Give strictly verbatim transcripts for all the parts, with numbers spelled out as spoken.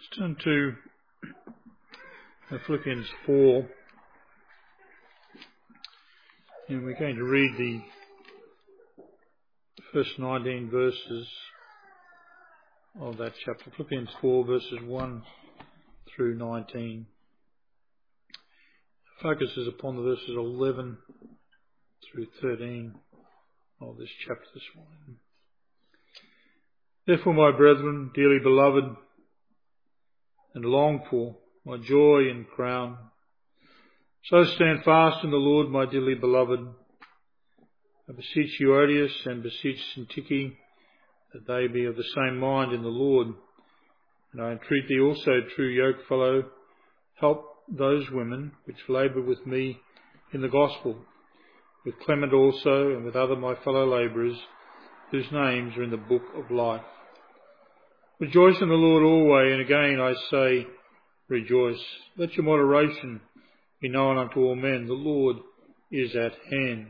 Let's turn to Philippians four, and we're going to read the first nineteen verses of that chapter. Philippians four, verses one through nineteen. Focus is upon the verses eleven through thirteen of this chapter this morning. Therefore, my brethren, dearly beloved and longed for, my joy and crown, so stand fast in the Lord, my dearly beloved. I beseech Euodias and beseech Syntyche that they be of the same mind in the Lord. And I entreat thee also, true yokefellow, help those women which labour with me in the gospel, with Clement also, and with other my fellow labourers, whose names are in the book of life. Rejoice in the Lord always, and again I say, rejoice. Let your moderation be known unto all men. The Lord is at hand.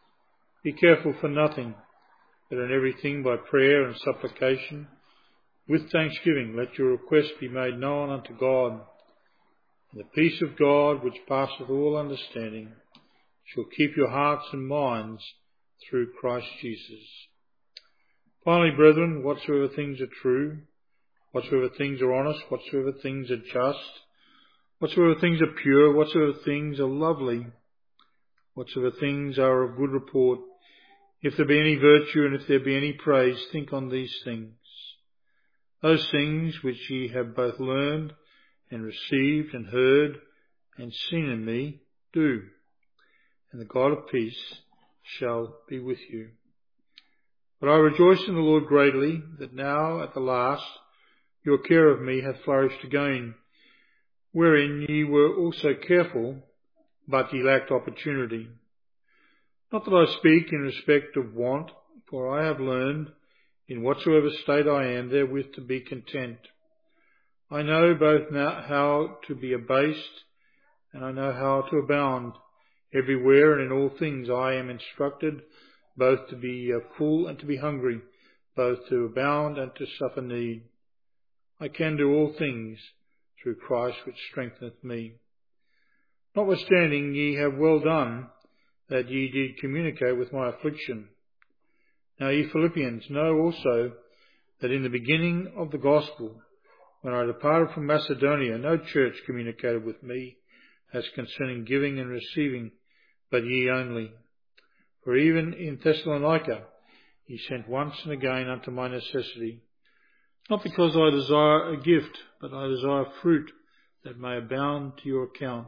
Be careful for nothing, but in everything by prayer and supplication, with thanksgiving, let your requests be made known unto God. And the peace of God, which passeth all understanding, shall keep your hearts and minds through Christ Jesus. Finally, brethren, whatsoever things are true, whatsoever things are honest, whatsoever things are just, whatsoever things are pure, whatsoever things are lovely, whatsoever things are of good report, if there be any virtue and if there be any praise, think on these things. Those things which ye have both learned and received and heard and seen in me, do, and the God of peace shall be with you. But I rejoice in the Lord greatly, that now at the last your care of me hath flourished again, wherein ye were also careful, but ye lacked opportunity. Not that I speak in respect of want, for I have learned, in whatsoever state I am, therewith to be content. I know both now how to be abased, and I know how to abound. Everywhere and in all things I am instructed, both to be full and to be hungry, both to abound and to suffer need. I can do all things through Christ which strengtheneth me. Notwithstanding, ye have well done that ye did communicate with my affliction. Now ye Philippians know also that in the beginning of the gospel, when I departed from Macedonia, no church communicated with me as concerning giving and receiving, but ye only. For even in Thessalonica ye sent once and again unto my necessity. Not because I desire a gift, but I desire fruit that may abound to your account.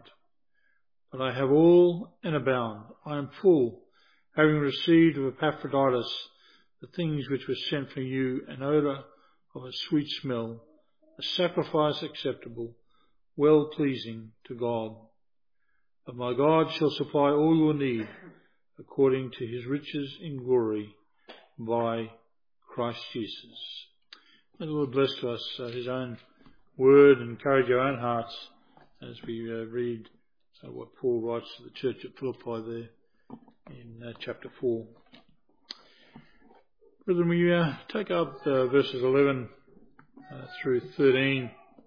But I have all and abound. I am full, having received of Epaphroditus the things which were sent from you, an odour of a sweet smell, a sacrifice acceptable, well pleasing to God. But my God shall supply all your need, according to his riches in glory, by Christ Jesus. May the Lord bless to us uh, his own word and encourage our own hearts as we uh, read uh, what Paul writes to the church at Philippi there in uh, chapter four. Brethren, we uh, take up uh, verses eleven uh, through thirteen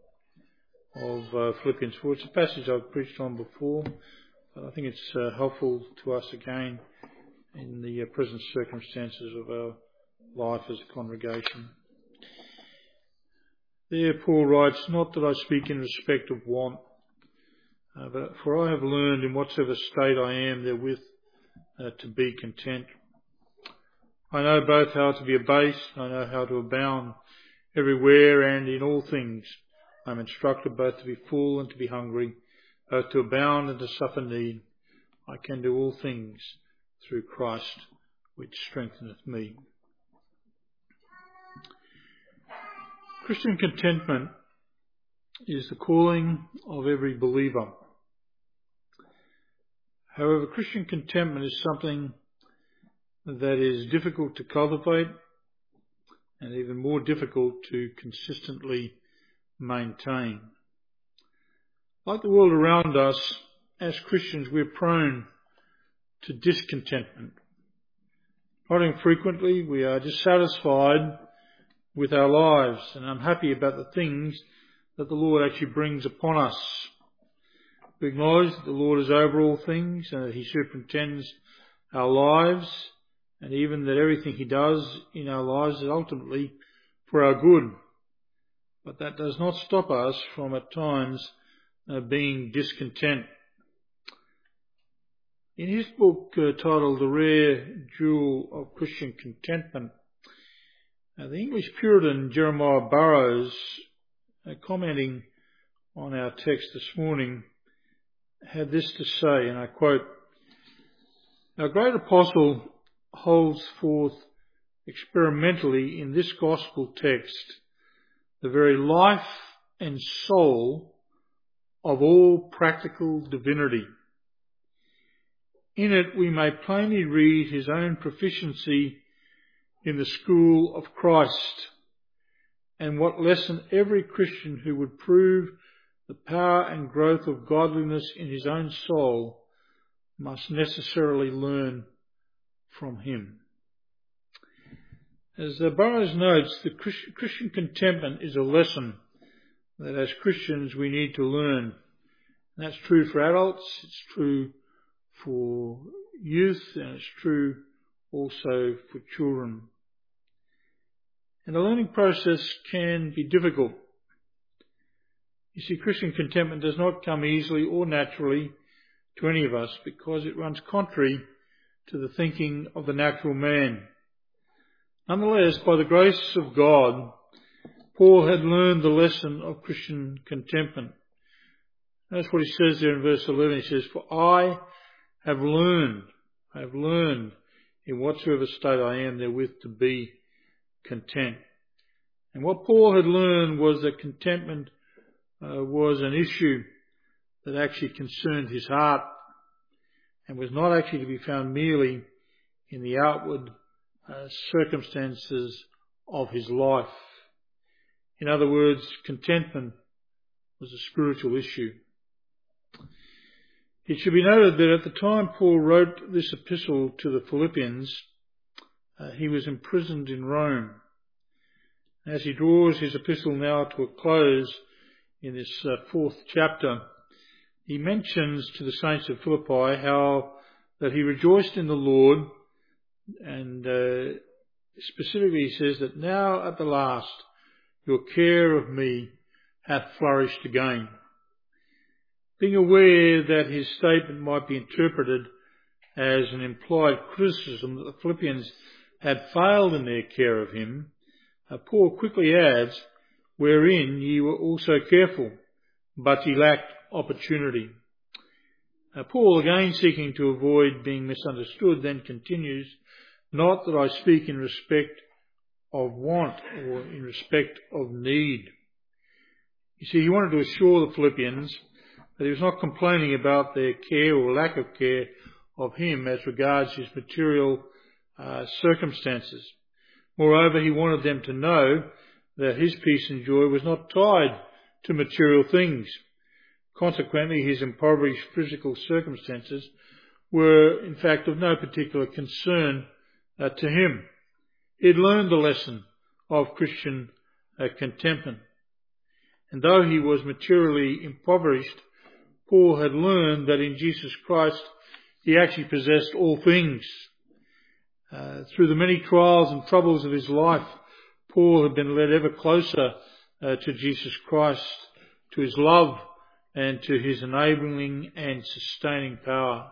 of uh, Philippians four. It's a passage I've preached on before, but I think it's uh, helpful to us again in the uh, present circumstances of our life as a congregation. There Paul writes, not that I speak in respect of want, uh, but for I have learned in whatsoever state I am therewith uh, to be content. I know both how to be abased, I know how to abound. Everywhere and in all things I am instructed both to be full and to be hungry, both to abound and to suffer need. I can do all things through Christ which strengtheneth me. Christian contentment is the calling of every believer. However, Christian contentment is something that is difficult to cultivate and even more difficult to consistently maintain. Like the world around us, as Christians, we're prone to discontentment. Not infrequently, we are dissatisfied with our lives and unhappy about the things that the Lord actually brings upon us. We acknowledge that the Lord is over all things and that He superintends our lives, and even that everything He does in our lives is ultimately for our good. But that does not stop us from at times uh, being discontent. In his book uh, titled The Rare Jewel of Christian Contentment, uh, the English Puritan Jeremiah Burroughs, uh, commenting on our text this morning, had this to say, and I quote, "Our great apostle holds forth experimentally in this gospel text the very life and soul of all practical divinity. In it we may plainly read his own proficiency in the school of Christ, and what lesson every Christian who would prove the power and growth of godliness in his own soul must necessarily learn from him." As Burroughs notes, the Christian contentment is a lesson that as Christians we need to learn. And that's true for adults, it's true for youth, and it's true also for children. And the learning process can be difficult. You see, Christian contentment does not come easily or naturally to any of us because it runs contrary to the thinking of the natural man. Nonetheless, by the grace of God, Paul had learned the lesson of Christian contentment. That's what he says there in verse eleven. He says, "For I have learned, I have learned in whatsoever state I am therewith to be content." And what Paul had learned was that contentment uh, was an issue that actually concerned his heart and was not actually to be found merely in the outward uh, circumstances of his life. In other words, contentment was a spiritual issue. It should be noted that at the time Paul wrote this epistle to the Philippians, uh, he was imprisoned in Rome. As he draws his epistle now to a close in this uh, fourth chapter, he mentions to the saints of Philippi how that he rejoiced in the Lord, and uh, specifically he says that now at the last your care of me hath flourished again. Being aware that his statement might be interpreted as an implied criticism that the Philippians had failed in their care of him, uh, Paul quickly adds, "Wherein ye were also careful, but ye lacked opportunity." Uh, Paul, again seeking to avoid being misunderstood, then continues, "Not that I speak in respect of want or in respect of need." You see, he wanted to assure the Philippians that he was not complaining about their care or lack of care of him as regards his material uh, circumstances. Moreover, he wanted them to know that his peace and joy was not tied to material things. Consequently, his impoverished physical circumstances were, in fact, of no particular concern uh, to him. He had learned the lesson of Christian uh, contentment. And though he was materially impoverished, Paul had learned that in Jesus Christ he actually possessed all things. Uh, through the many trials and troubles of his life, Paul had been led ever closer uh, to Jesus Christ, to his love and to his enabling and sustaining power.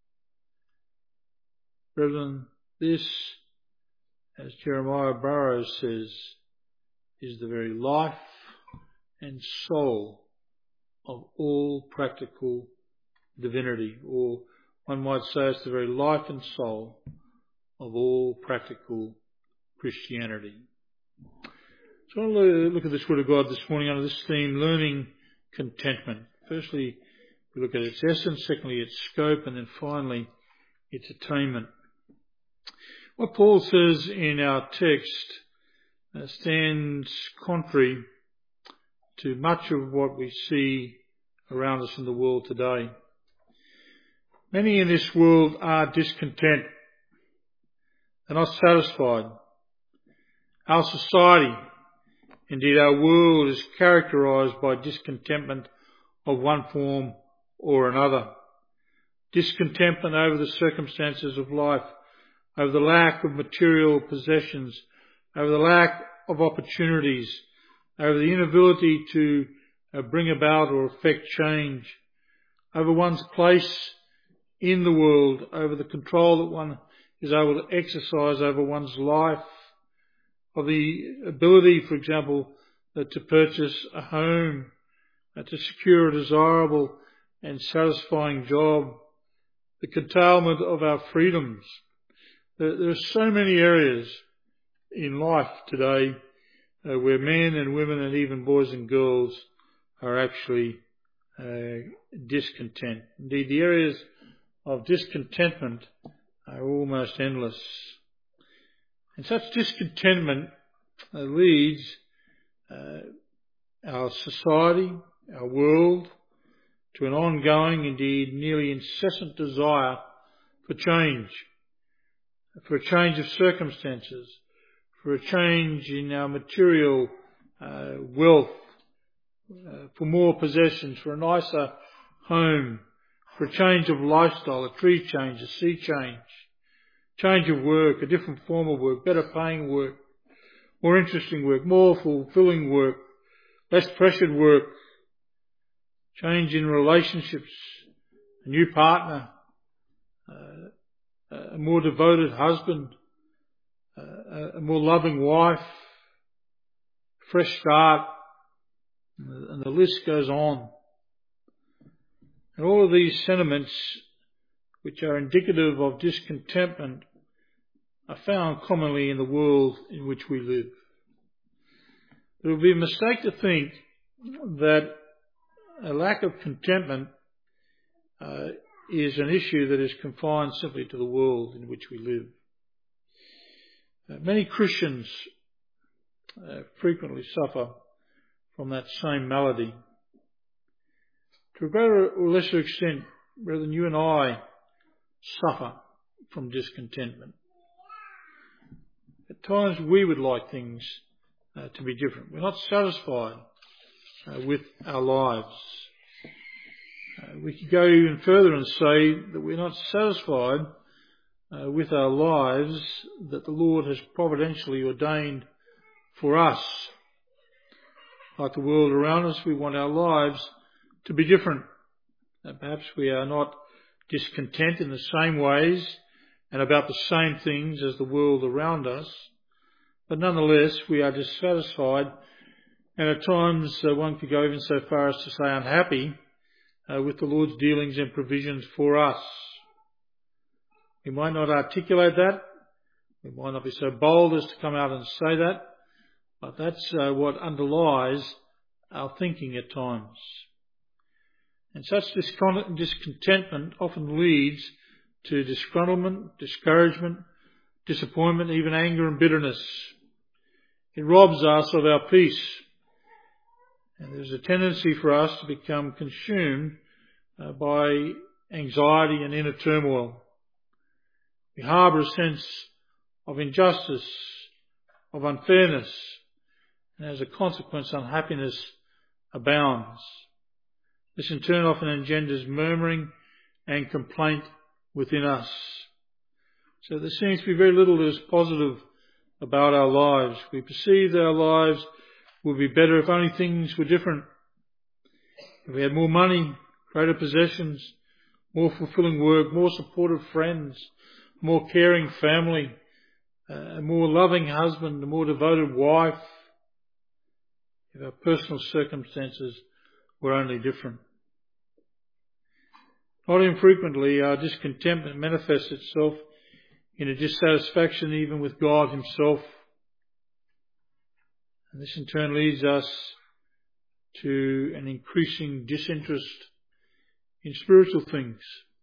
Brethren, this, as Jeremiah Burroughs says, is the very life and soul of all practical divinity, or one might say it's the very life and soul of all practical Christianity. So I want to look at this Word of God this morning under this theme, learning contentment. Firstly, we look at its essence, secondly, its scope, and then finally, its attainment. What Paul says in our text uh, stands contrary to much of what we see around us in the world today. Many in this world are discontent. They're not satisfied. Our society Indeed, our world is characterised by discontentment of one form or another. Discontentment over the circumstances of life, over the lack of material possessions, over the lack of opportunities, over the inability to uh, bring about or affect change, over one's place in the world, over the control that one is able to exercise over one's life, of the ability, for example, uh, to purchase a home, uh, to secure a desirable and satisfying job, the curtailment of our freedoms. There, there are so many areas in life today uh, where men and women and even boys and girls are actually uh, discontent. Indeed, the areas of discontentment are almost endless. And such discontentment uh, leads uh, our society, our world, to an ongoing, indeed nearly incessant desire for change, for a change of circumstances, for a change in our material uh, wealth, uh, for more possessions, for a nicer home, for a change of lifestyle, a tree change, a sea change, change of work, a different form of work, better paying work, more interesting work, more fulfilling work, less pressured work, change in relationships, a new partner, uh, a more devoted husband, uh, a more loving wife, fresh start, and the list goes on. And all of these sentiments, which are indicative of discontentment, are found commonly in the world in which we live. It would be a mistake to think that a lack of contentment uh, is an issue that is confined simply to the world in which we live. Uh, many Christians uh, frequently suffer from that same malady. To a greater or lesser extent, rather than you and I suffer from discontentment. At times we would like things uh, to be different. We're not satisfied uh, with our lives. Uh, we could go even further and say that we're not satisfied uh, with our lives that the Lord has providentially ordained for us. Like the world around us, we want our lives to be different. Uh, perhaps we are not discontent in the same ways and about the same things as the world around us, but nonetheless we are dissatisfied, and at times uh, one could go even so far as to say unhappy uh, with the Lord's dealings and provisions for us. We might not articulate that, we might not be so bold as to come out and say that, but that's uh, what underlies our thinking at times. And such discontentment often leads to disgruntlement, discouragement, disappointment, even anger and bitterness. It robs us of our peace. And there's a tendency for us to become consumed uh, by anxiety and inner turmoil. We harbour a sense of injustice, of unfairness, and as a consequence, unhappiness abounds. This in turn often engenders murmuring and complaint within us. So there seems to be very little that is positive about our lives. We perceive that our lives would be better if only things were different. If we had more money, greater possessions, more fulfilling work, more supportive friends, more caring family, a more loving husband, a more devoted wife. If our personal circumstances were only different. Not infrequently, our discontentment manifests itself in a dissatisfaction even with God himself. And this in turn leads us to an increasing disinterest in spiritual things.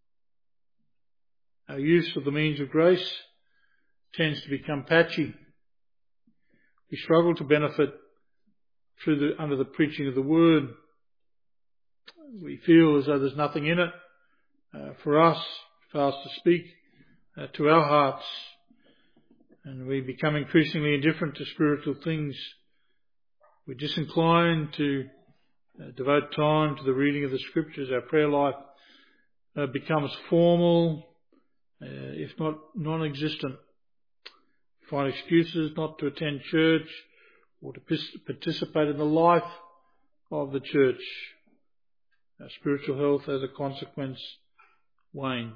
Our use of the means of grace tends to become patchy. We struggle to benefit through the, under the preaching of the Word. We feel as though there's nothing in it uh, for us, for us to speak uh, to our hearts. And we become increasingly indifferent to spiritual things. we disincline to uh, devote time to the reading of the Scriptures, our prayer life uh, becomes formal, uh, if not non-existent. We find excuses not to attend church or to participate in the life of the church. Our spiritual health, as a consequence, wanes.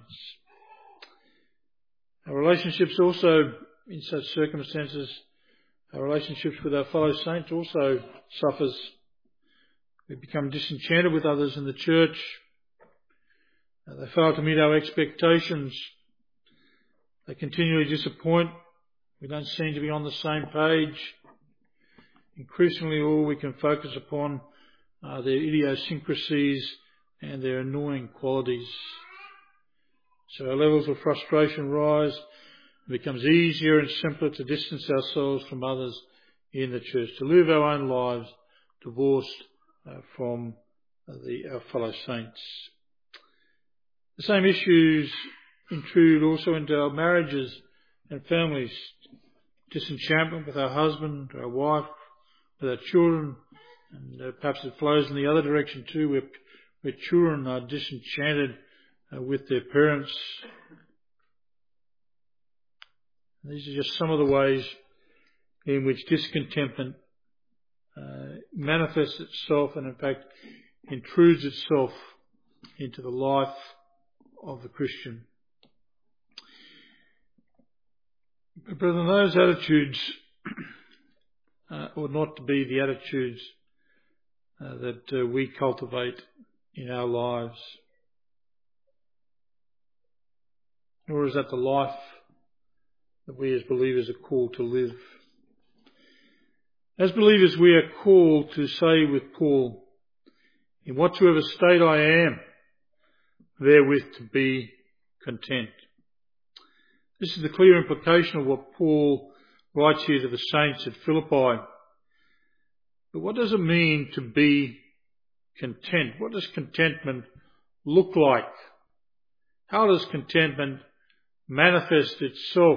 Our relationships also, in such circumstances, our relationships with our fellow saints also suffers. We become disenchanted with others in the church. They fail to meet our expectations. They continually disappoint. We don't seem to be on the same page. Increasingly, all we can focus upon are their idiosyncrasies and their annoying qualities. So our levels of frustration rise. It becomes easier and simpler to distance ourselves from others in the church, to live our own lives divorced uh, from uh, the, our fellow saints. The same issues intrude also into our marriages and families. Disenchantment with our husband, our wife, with our children, and uh, perhaps it flows in the other direction too, where, where children are disenchanted uh, with their parents. These are just some of the ways in which discontentment uh, manifests itself and in fact intrudes itself into the life of the Christian. But brethren, those attitudes uh, ought not to be the attitudes uh, that uh, we cultivate in our lives. Nor is that the life that we as believers are called to live. As believers, we are called to say with Paul, in whatsoever state I am, therewith to be content. This is the clear implication of what Paul writes here to the saints at Philippi. But what does it mean to be content? What does contentment look like? How does contentment manifest itself?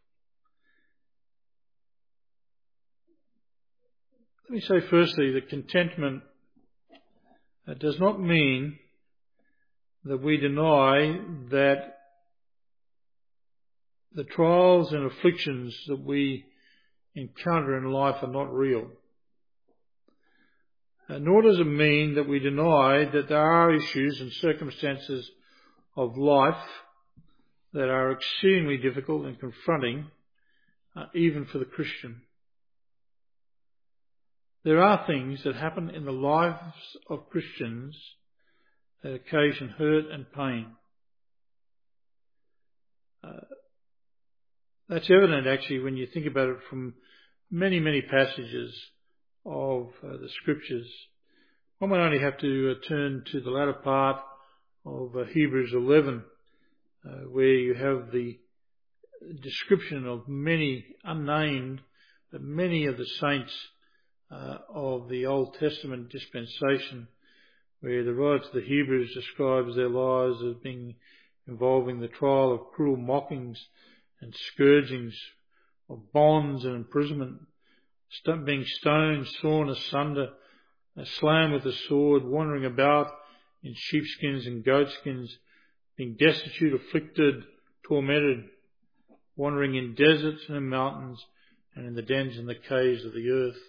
Let me say firstly that contentment uh, does not mean that we deny that the trials and afflictions that we encounter in life are not real. Uh, nor does it mean that we deny that there are issues and circumstances of life that are exceedingly difficult and confronting, uh, even for the Christian. There are things that happen in the lives of Christians that occasion hurt and pain. Uh, that's evident actually when you think about it from many, many passages of uh, the Scriptures. One might only have to uh, turn to the latter part of uh, Hebrews eleven, uh, where you have the description of many unnamed, but many of the saints uh, of the Old Testament dispensation, where the writer to the Hebrews describes their lives as being involving the trial of cruel mockings and scourgings, of bonds and imprisonment, being stoned, sawn asunder, slain with a sword, wandering about in sheepskins and goatskins, being destitute, afflicted, tormented, wandering in deserts and in mountains, and in the dens and the caves of the earth.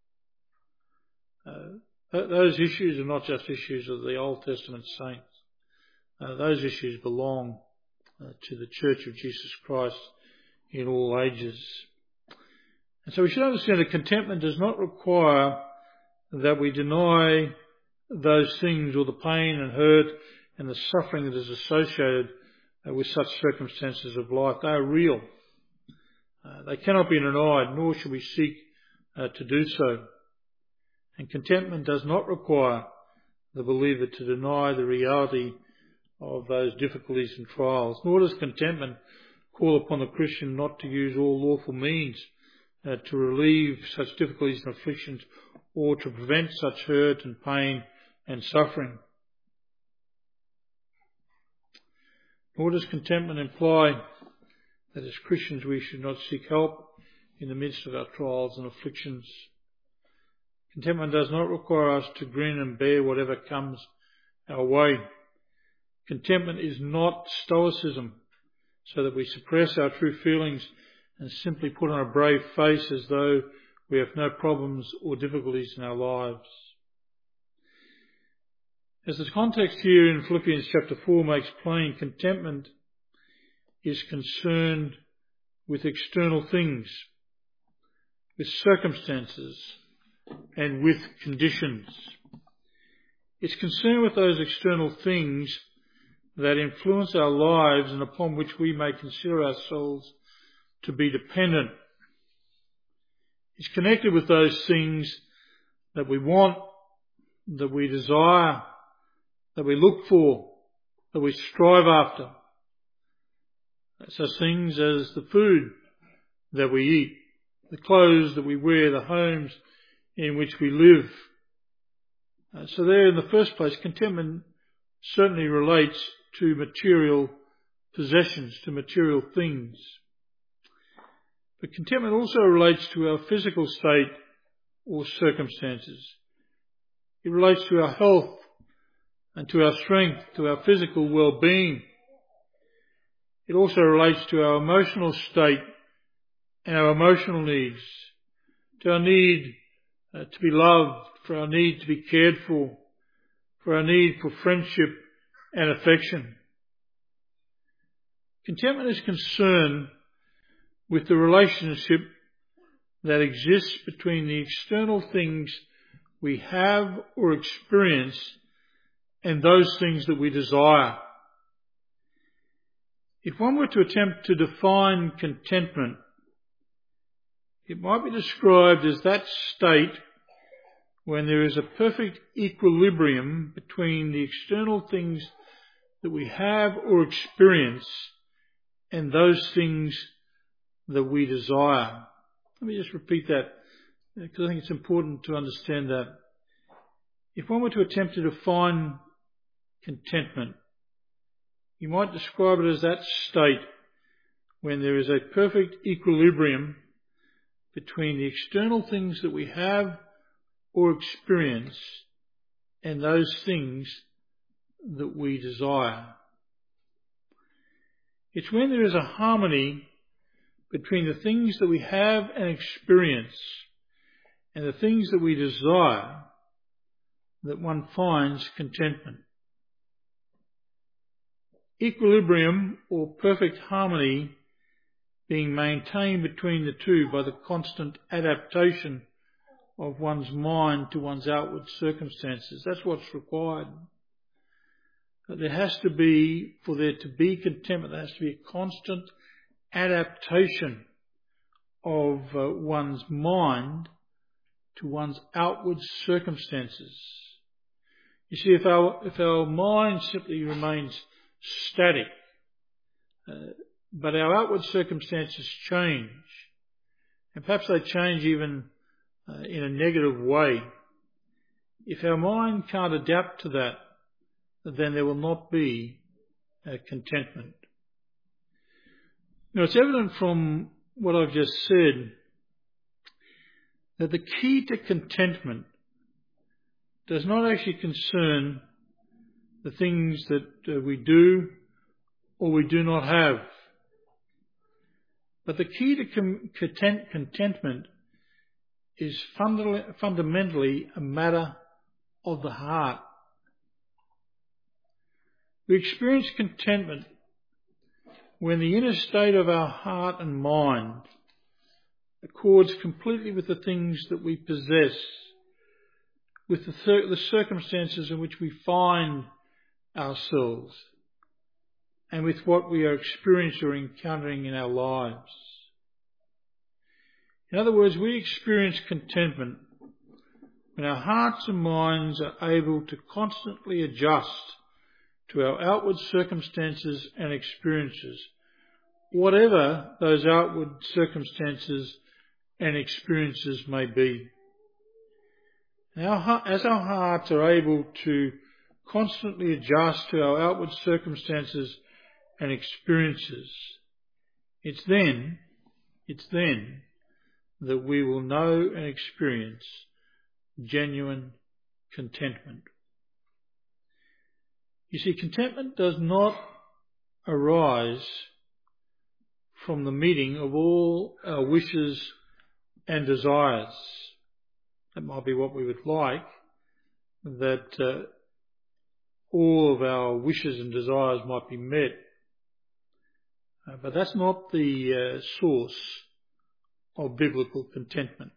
Uh, th- those issues are not just issues of the Old Testament saints. Uh, those issues belong uh, to the Church of Jesus Christ in all ages. And so we should understand that contentment does not require that we deny those things or the pain and hurt and the suffering that is associated uh, with such circumstances of life. They are real. Uh, they cannot be denied, nor should we seek uh, to do so. And contentment does not require the believer to deny the reality of those difficulties and trials, nor does contentment call upon the Christian not to use all lawful means uh, to relieve such difficulties and afflictions or to prevent such hurt and pain and suffering. Nor does contentment imply that as Christians we should not seek help in the midst of our trials and afflictions. Contentment does not require us to grin and bear whatever comes our way. Contentment is not stoicism, so that we suppress our true feelings and simply put on a brave face as though we have no problems or difficulties in our lives. As the context here in Philippians chapter four makes plain, contentment is concerned with external things, with circumstances, and with conditions. It's concerned with those external things that influence our lives and upon which we may consider ourselves to be dependent. It's connected with those things that we want, that we desire, that we look for, that we strive after. Such things as the food that we eat, the clothes that we wear, the homes in which we live. Uh, so there, in the first place, contentment certainly relates to material possessions, to material things. But contentment also relates to our physical state or circumstances. It relates to our health and to our strength, to our physical well-being. It also relates to our emotional state and our emotional needs, to our need uh, to be loved, for our need to be cared for, for our need for friendship and affection. Contentment is concerned with the relationship that exists between the external things we have or experience and those things that we desire. If one were to attempt to define contentment, it might be described as that state when there is a perfect equilibrium between the external things that we have or experience and those things that we desire. Let me just repeat that, because I think it's important to understand that. If one were to attempt to define contentment, you might describe it as that state when there is a perfect equilibrium between the external things that we have or experience and those things that we desire. It's when there is a harmony between the things that we have and experience and the things that we desire that one finds contentment. Equilibrium or perfect harmony being maintained between the two by the constant adaptation of one's mind to one's outward circumstances. That's what's required. But there has to be, for there to be contentment, there has to be a constant adaptation of uh, one's mind to one's outward circumstances. You see, if our, if our mind simply remains static, uh, but our outward circumstances change, and perhaps they change even uh, in a negative way, if our mind can't adapt to that, then there will not be uh, contentment. Now, it's evident from what I've just said that the key to contentment does not actually concern the things that uh, we do or we do not have. But the key to com- content- contentment is funda- fundamentally a matter of the heart. We experience contentment when the inner state of our heart and mind accords completely with the things that we possess, with the, cir- the circumstances in which we find ourselves, and with what we are experiencing or encountering in our lives. In other words, we experience contentment when our hearts and minds are able to constantly adjust to our outward circumstances and experiences, whatever those outward circumstances and experiences may be. Now, as our hearts are able to constantly adjust to our outward circumstances and experiences, it's then, it's then that we will know and experience genuine contentment. You see, contentment does not arise from the meeting of all our wishes and desires. That might be what we would like, that uh, all of our wishes and desires might be met. Uh, but that's not the uh, source of biblical contentment.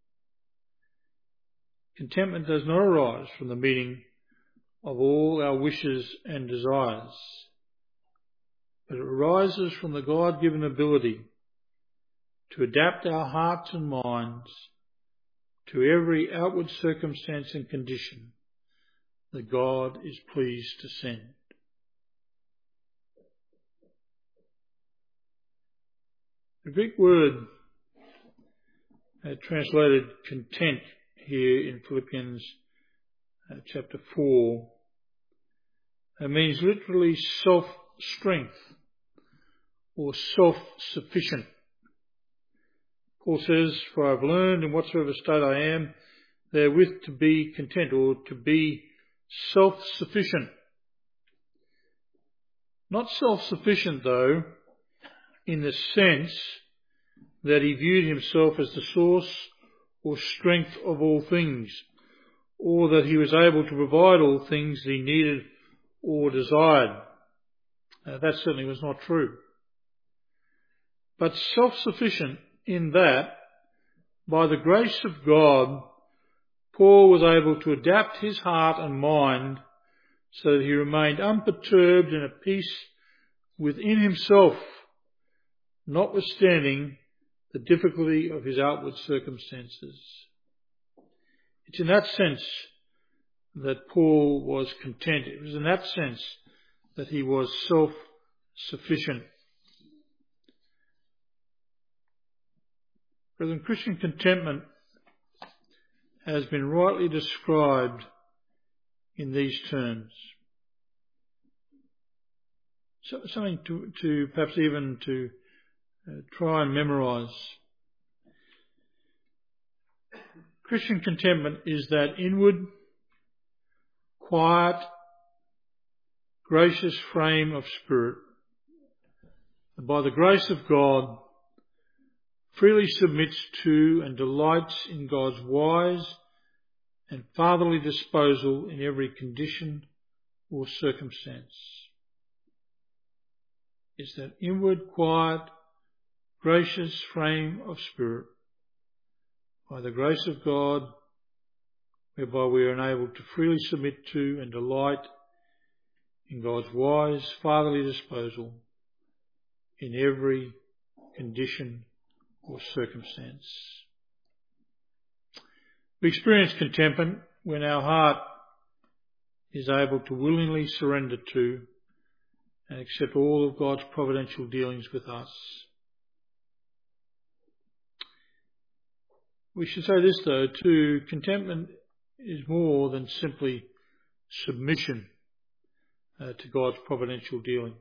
Contentment does not arise from the meeting of all our wishes and desires, but it arises from the God-given ability to adapt our hearts and minds to every outward circumstance and condition that God is pleased to send. The Greek word uh, translated content here in Philippians uh, chapter four uh, means literally self-strength or self-sufficient. Paul says, "For I have learned in whatsoever state I am, therewith to be content," or to be self-sufficient. Not self-sufficient, though, in the sense that he viewed himself as the source or strength of all things, or that he was able to provide all things he needed or desired. Uh, that certainly was not true. But self-sufficient in that, by the grace of God, Paul was able to adapt his heart and mind so that he remained unperturbed and at peace within himself, notwithstanding the difficulty of his outward circumstances. It's in that sense that Paul was content. It was in that sense that he was self-sufficient. Brethren, Christian contentment has been rightly described in these terms. So, something to, to perhaps even to uh, try and memorise. Christian contentment is that inward, quiet, gracious frame of spirit that by the grace of God freely submits to and delights in God's wise and fatherly disposal in every condition or circumstance. It's that inward, quiet, gracious frame of spirit, by the grace of God, whereby we are enabled to freely submit to and delight in God's wise, fatherly disposal in every condition or circumstance. We experience contentment when our heart is able to willingly surrender to and accept all of God's providential dealings with us. We should say this, though, too: contentment is more than simply submission uh, to God's providential dealings.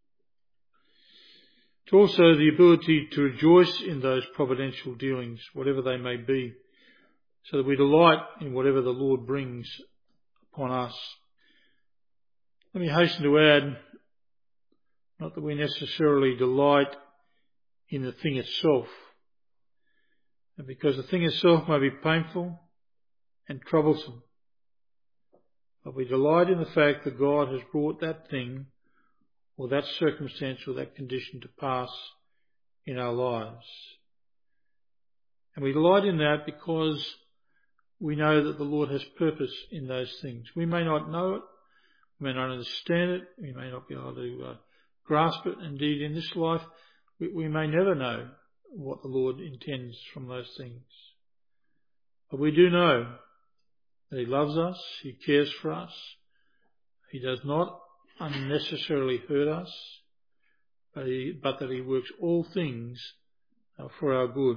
It's also the ability to rejoice in those providential dealings, whatever they may be, so that we delight in whatever the Lord brings upon us. Let me hasten to add, not that we necessarily delight in the thing itself, because the thing itself may be painful and troublesome, but we delight in the fact that God has brought that thing or that circumstance or that condition to pass in our lives. And we delight in that because we know that the Lord has purpose in those things. We may not know it, we may not understand it, we may not be able to uh, grasp it. Indeed, in this life, we, we may never know what the Lord intends from those things. But we do know that He loves us, He cares for us, He does not unnecessarily hurt us, but, he, but that He works all things uh, for our good.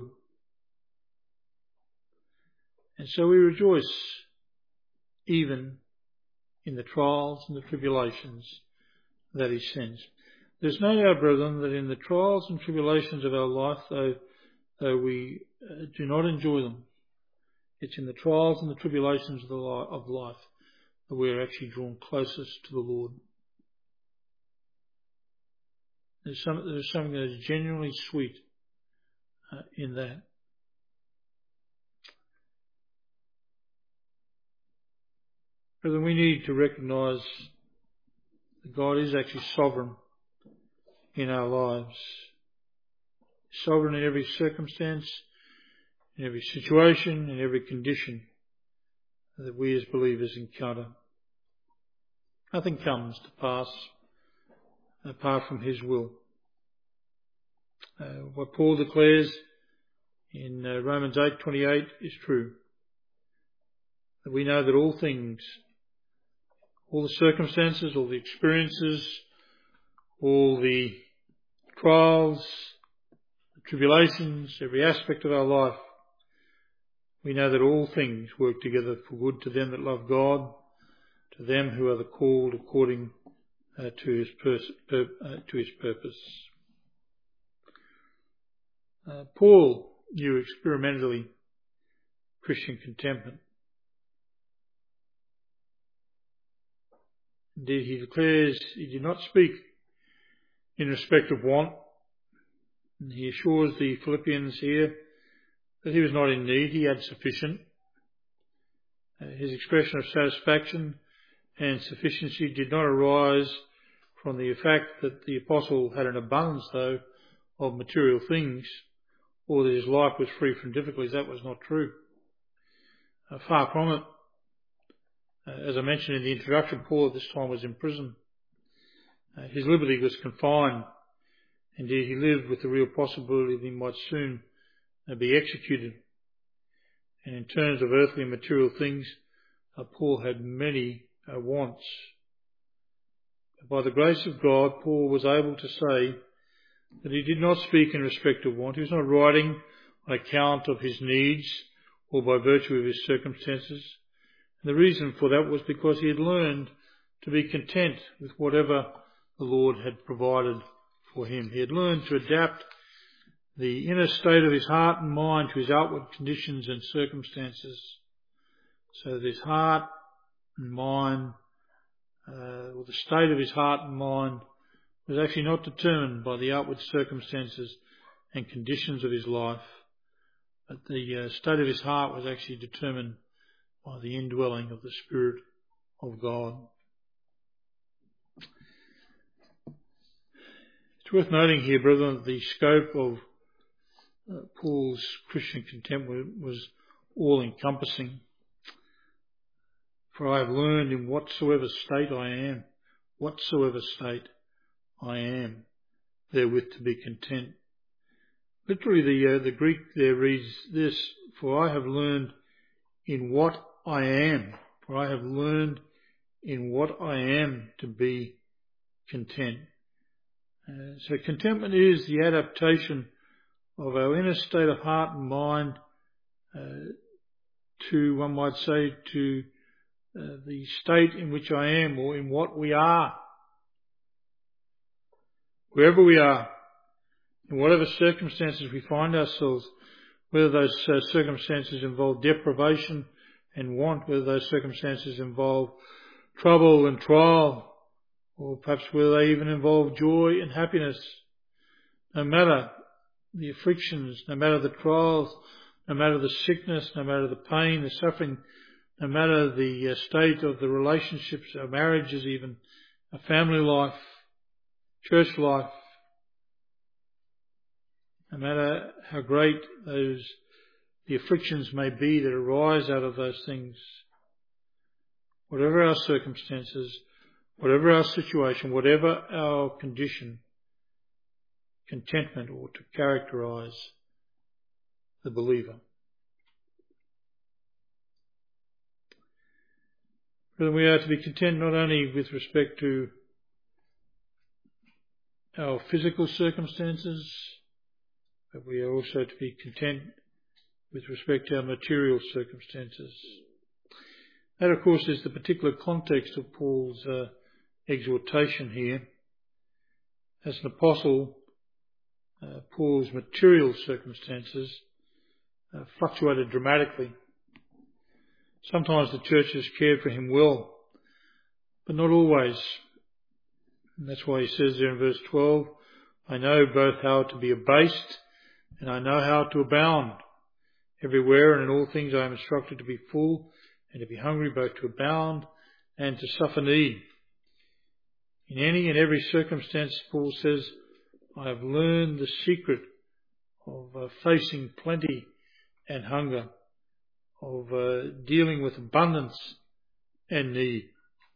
And so we rejoice even in the trials and the tribulations that He sends. There's no doubt, brethren, that in the trials and tribulations of our life, though, though we uh, do not enjoy them, It's in the trials and the tribulations of, the li- of life that we are actually drawn closest to the Lord. There's, some, there's something that is genuinely sweet uh, in that. But then we need to recognise that God is actually sovereign in our lives. Sovereign in every circumstance, in every situation, in every condition that we as believers encounter. Nothing comes to pass apart from His will. Uh, what Paul declares in uh, Romans eight twenty-eight is true. That we know that all things, all the circumstances, all the experiences, all the trials, the tribulations, every aspect of our life, we know that all things work together for good to them that love God, to them who are the called according uh, to His pers- per- uh, to His purpose. Uh, Paul knew experimentally Christian contentment. Indeed, he declares he did not speak in respect of want. And he assures the Philippians here that he was not in need, he had sufficient. Uh, his expression of satisfaction and sufficiency did not arise from the fact that the apostle had an abundance, though, of material things, or that his life was free from difficulties. That was not true. Uh, far from it. Uh, as I mentioned in the introduction, Paul at this time was in prison. Uh, his liberty was confined. Indeed, he lived with the real possibility that he might soon uh, be executed. And in terms of earthly and material things, uh, Paul had many uh, wants. But by the grace of God, Paul was able to say that he did not speak in respect of want. He was not writing on account of his needs or by virtue of his circumstances. And the reason for that was because he had learned to be content with whatever the Lord had provided for him. He had learned to adapt the inner state of his heart and mind to his outward conditions and circumstances. So that his heart and mind, uh, or the state of his heart and mind, was actually not determined by the outward circumstances and conditions of his life, but the uh, state of his heart was actually determined by the indwelling of the Spirit of God. It's worth noting here, brethren, that the scope of uh, Paul's Christian contentment was all-encompassing. For I have learned in whatsoever state I am, whatsoever state I am, therewith to be content. Literally, the uh, the Greek there reads this: for I have learned in what I am, for I have learned in what I am to be content. Uh, so contentment is the adaptation of our inner state of heart and mind uh, to, one might say, to uh, the state in which I am, or in what we are. Wherever we are, in whatever circumstances we find ourselves, whether those uh, circumstances involve deprivation and want, whether those circumstances involve trouble and trial, or perhaps whether they even involve joy and happiness, no matter the afflictions, no matter the trials, no matter the sickness, no matter the pain, the suffering, no matter the uh, state of the relationships, our marriages even, our family life, church life, no matter how great those the afflictions may be that arise out of those things, whatever our circumstances, whatever our situation, whatever our condition, contentment ought to characterize the believer. But we are to be content not only with respect to our physical circumstances, but we are also to be content with respect to our material circumstances. That, of course, is the particular context of Paul's uh, exhortation here. As an apostle, uh, Paul's material circumstances uh, fluctuated dramatically. Sometimes the church has cared for him well, but not always. And that's why he says there in verse twelve, I know both how to be abased and I know how to abound. Everywhere and in all things I am instructed to be full and to be hungry, both to abound and to suffer need. In any and every circumstance, Paul says, I have learned the secret of uh, facing plenty and hunger, of uh, dealing with abundance and need.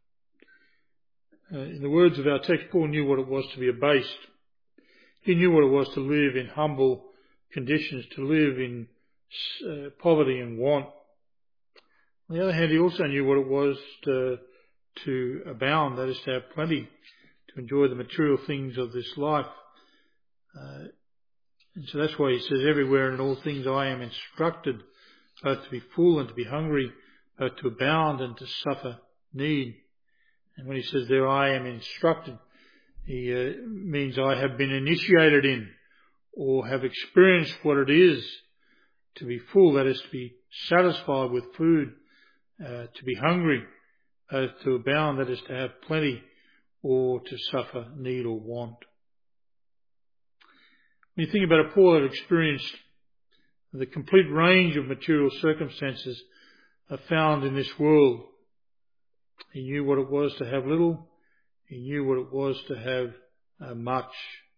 Uh, in the words of our text, Paul knew what it was to be abased. He knew what it was to live in humble conditions, to live in uh, poverty and want. On the other hand, he also knew what it was to, to abound, that is to have plenty, to enjoy the material things of this life. Uh, and so that's why he says, everywhere and in all things I am instructed, both to be full and to be hungry, both to abound and to suffer need. And when he says there I am instructed, he uh, means I have been initiated in or have experienced what it is to be full, that is to be satisfied with food, uh, to be hungry, both to abound, that is to have plenty, or to suffer need or want. When you think about it, Paul had experienced the complete range of material circumstances are found in this world. He knew what it was to have little. He knew what it was to have uh, much.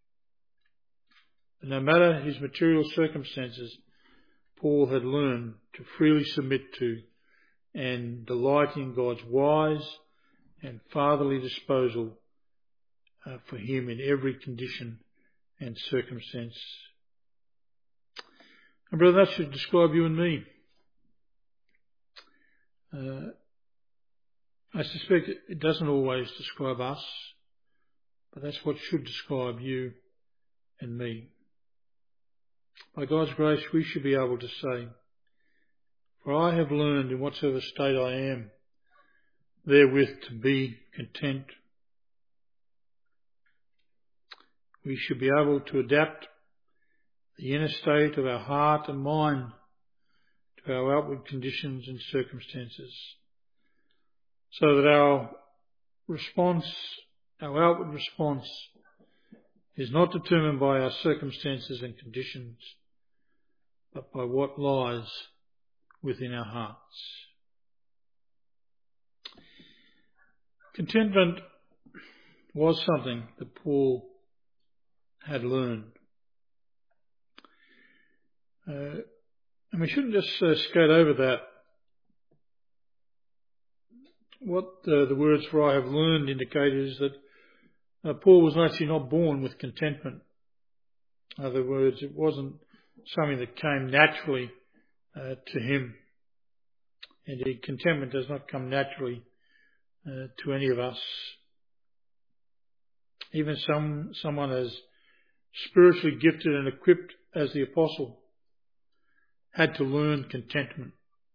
But no matter his material circumstances, Paul had learned to freely submit to and delight in God's wise and fatherly disposal uh, for him in every condition and circumstance. And brother, that should describe you and me. Uh, I suspect it doesn't always describe us, but that's what should describe you and me. By God's grace, we should be able to say, for I have learned in whatsoever state I am, therewith to be content. We should be able to adapt the inner state of our heart and mind to our outward conditions and circumstances, so that our response, our outward response, is not determined by our circumstances and conditions, but by what lies within our hearts. Contentment was something that Paul had learned. Uh, and we shouldn't just uh, skate over that. What uh, the words for I have learned indicate is that uh, Paul was actually not born with contentment. In other words, it wasn't something that came naturally uh, to him. Indeed, contentment does not come naturally uh, to any of us. Even some someone as spiritually gifted and equipped as the apostle had to learn contentment.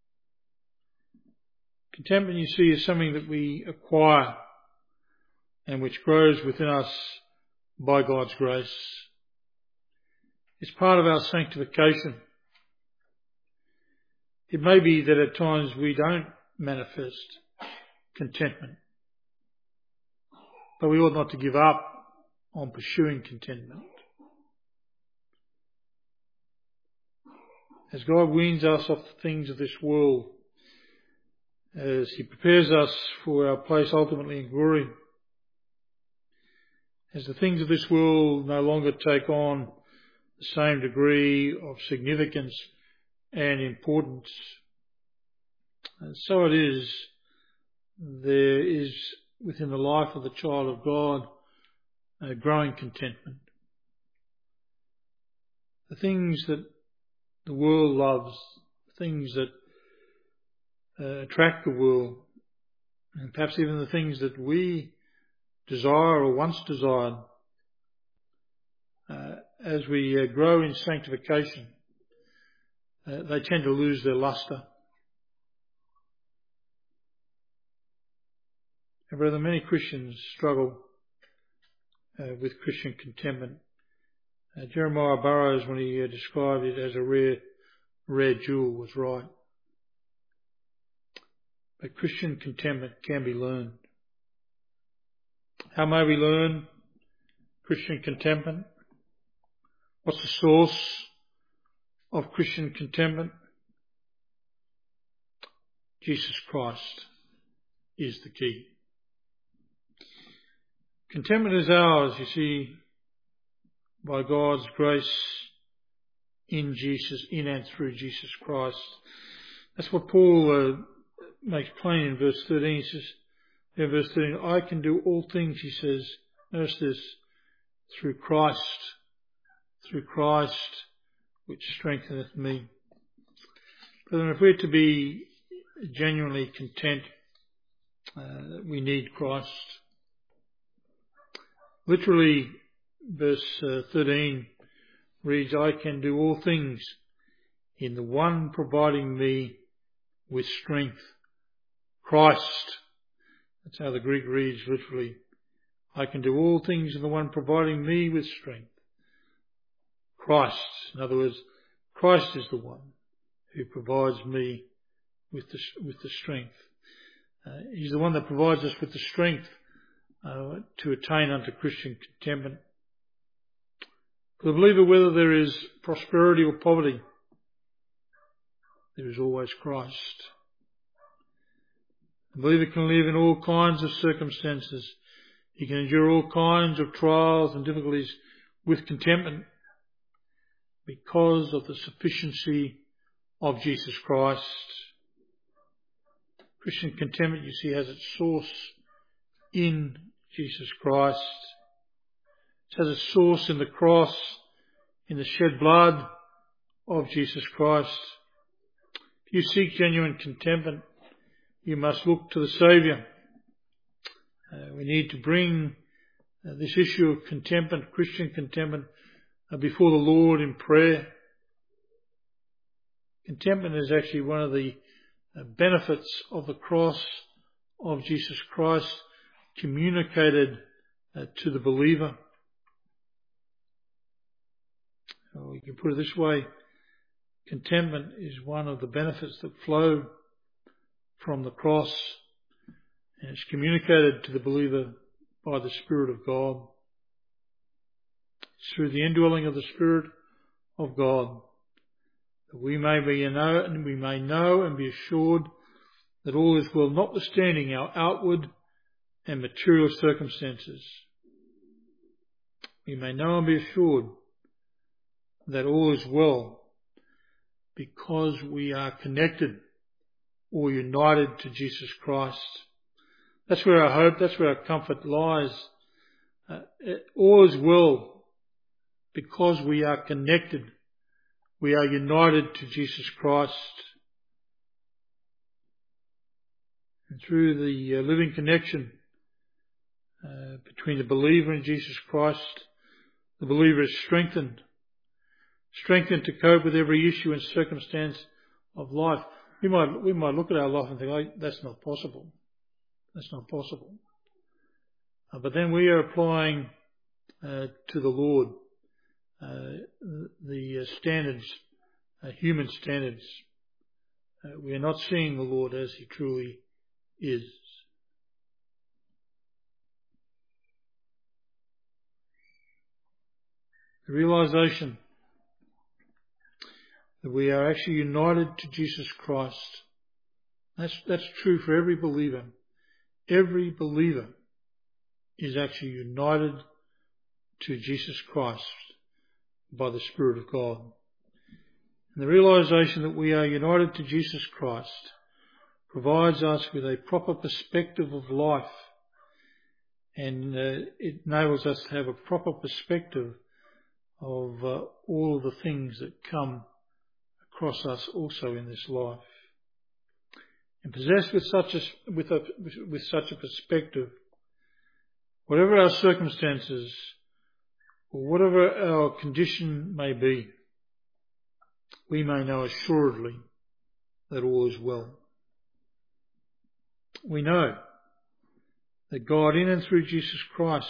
Contentment, you see, is something that we acquire and which grows within us by God's grace. It's part of our sanctification. It may be that at times we don't manifest contentment, but we ought not to give up on pursuing contentment. As God weans us off the things of this world, as he prepares us for our place ultimately in glory, as the things of this world no longer take on the same degree of significance and importance, and so it is, there is within the life of the child of God a growing contentment. The things that the world loves, things that uh, attract the world, and perhaps even the things that we desire or once desired, uh, as we uh, grow in sanctification, uh, they tend to lose their luster. And brother, many Christians struggle uh, with Christian contentment. Uh, Jeremiah Burroughs, when he uh, described it as a rare, rare jewel, was right. But Christian contentment can be learned. How may we learn Christian contentment? What's the source of Christian contentment? Jesus Christ is the key. Contentment is ours, you see, by God's grace in Jesus, in and through Jesus Christ. That's what Paul uh, makes plain in verse thirteen. He says, in verse thirteen, I can do all things, he says, notice this, through Christ, through Christ, which strengtheneth me. Brethren, if we're to be genuinely content, uh, we need Christ. Literally, verse uh, thirteen reads, I can do all things in the one providing me with strength. Christ. That's how the Greek reads literally. I can do all things in the one providing me with strength. Christ. In other words, Christ is the one who provides me with the, with the strength. Uh, he's the one that provides us with the strength uh, to attain unto Christian contentment. For the believer, whether there is prosperity or poverty, there is always Christ. The believer can live in all kinds of circumstances. He can endure all kinds of trials and difficulties with contentment because of the sufficiency of Jesus Christ. Christian contentment, you see, has its source in Jesus Christ. It has its source in the cross, in the shed blood of Jesus Christ. If you seek genuine contentment, you must look to the Saviour. Uh, we need to bring uh, this issue of contentment, Christian contentment, uh, before the Lord in prayer. Contentment is actually one of the uh, benefits of the cross of Jesus Christ communicated uh, to the believer. Or we can put it this way, contentment is one of the benefits that flow from the cross, and it's communicated to the believer by the Spirit of God. It's through the indwelling of the Spirit of God that we may be know, and we may know and be assured that all is well, notwithstanding our outward and material circumstances. We may know and be assured that all is well because we are connected or united to Jesus Christ. That's where our hope, that's where our comfort lies. Uh, all is well because we are connected. We are united to Jesus Christ. And through the uh, living connection uh, between the believer and Jesus Christ, the believer is strengthened. Strengthened to cope with every issue and circumstance of life. We might, we might look at our life and think, oh, that's not possible. That's not possible. Uh, but then we are applying uh, to the Lord uh, the uh, standards, uh, human standards. Uh, we are not seeing the Lord as He truly is. The realization that we are actually united to Jesus Christ. That's, that's true for every believer. Every believer is actually united to Jesus Christ by the Spirit of God. And the realization that we are united to Jesus Christ provides us with a proper perspective of life, and uh, it enables us to have a proper perspective of uh, all of the things that come across us also in this life. And possessed with such a, with a, with such a perspective, whatever our circumstances or whatever our condition may be, we may know assuredly that all is well. We know that God in and through Jesus Christ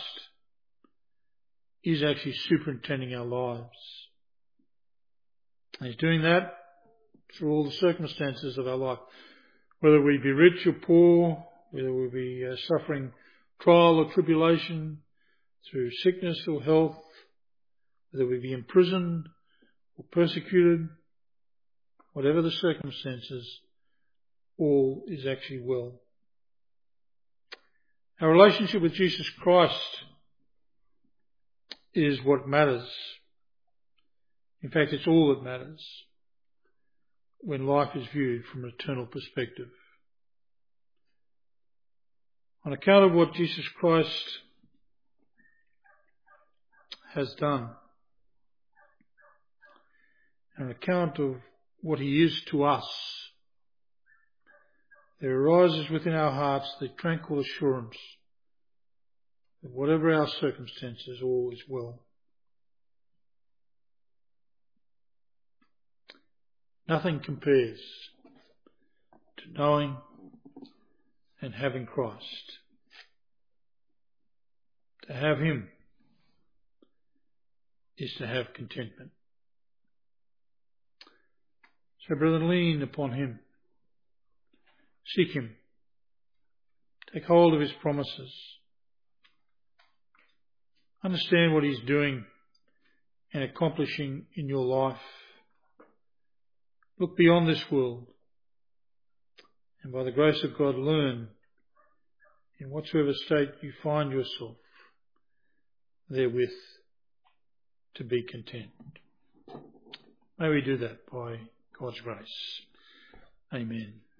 is actually superintending our lives. And He's doing that through all the circumstances of our life. Whether we be rich or poor, whether we be uh, suffering trial or tribulation, through sickness or health, whether we be imprisoned or persecuted, whatever the circumstances, all is actually well. Our relationship with Jesus Christ is what matters. In fact, it's all that matters when life is viewed from an eternal perspective. On account of what Jesus Christ has done, on account of what he is to us, there arises within our hearts the tranquil assurance that whatever our circumstances, all is well. Nothing compares to knowing and having Christ. To have him is to have contentment. So, brethren, lean upon him. Seek him. Take hold of his promises. Understand what he's doing and accomplishing in your life. Look beyond this world, and by the grace of God, learn in whatsoever state you find yourself therewith to be content. May we do that by God's grace. Amen.